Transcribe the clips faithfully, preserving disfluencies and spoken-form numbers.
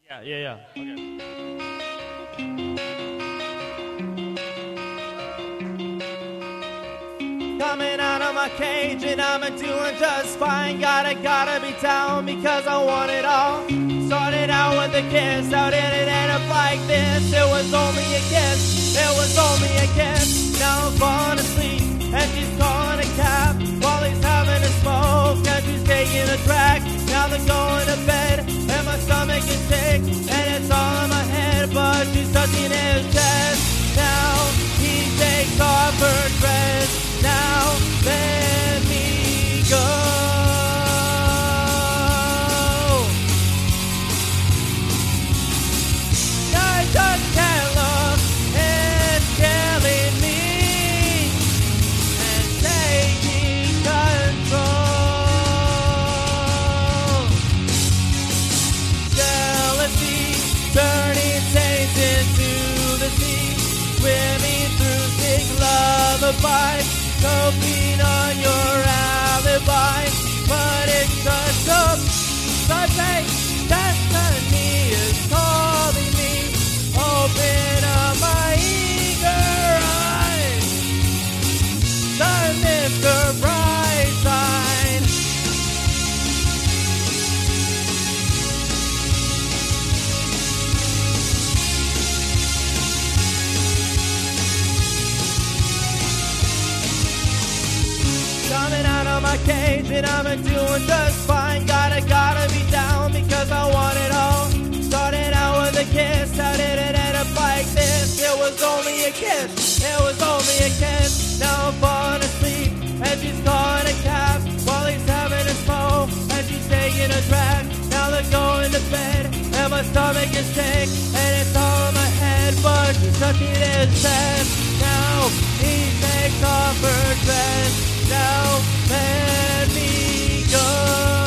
Yeah, yeah, yeah. Okay. Coming out of my cage and I'm doing just fine. Gotta, gotta be down because I want it all. Started out with a kiss, how did it end up like this? It was only a kiss, it was only a kiss. Now I'm falling asleep and she's calling a cab while he's having a smoke and she's taking a drag. Now they're going to bed and my stomach is sick and it's all in my head, but she's touching his chest. Now he takes off her dress. Now let me go. I just can't look, it's killing me and taking control. Jealousy turning saints into the sea, swimming through thick lullabies, hoping on your alibi, but it's just a Sunday. Destiny is calling me. Open up my eager eyes, the Mister Brightside. Coming out of my cage and I'm doing just fine. Gotta, gotta be down because I want it all. Started out with a kiss, how did it end up like this? It was only a kiss, it was only a kiss. Now I'm falling asleep and she's calling a cab while he's having a smoke and she's taking a drag. Now they're going to bed and my stomach is sick and it's all in my head, but she's touching his chest. Now he takes off her dress. Now let me go.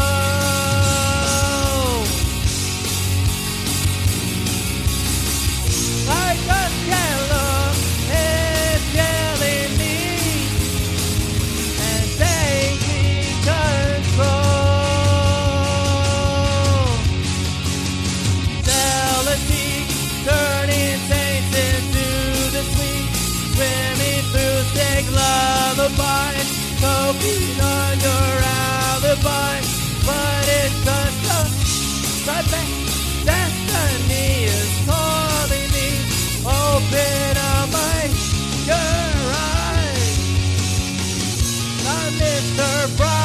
I just can't look, it's killing me and taking control. Jealousy turning saints into the sweet, swimming through thick lullabies, hoping on your alibi, but it's just a Sunday. Destiny is calling me. Open up my your eyes, I'm Mister Bright.